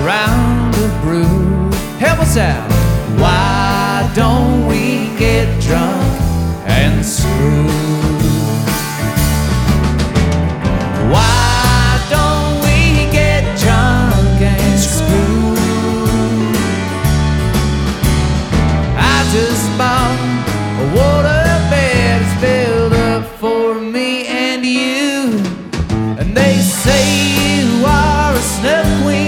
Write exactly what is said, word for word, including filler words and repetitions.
around a brew. Help us out. Why don't we get drunk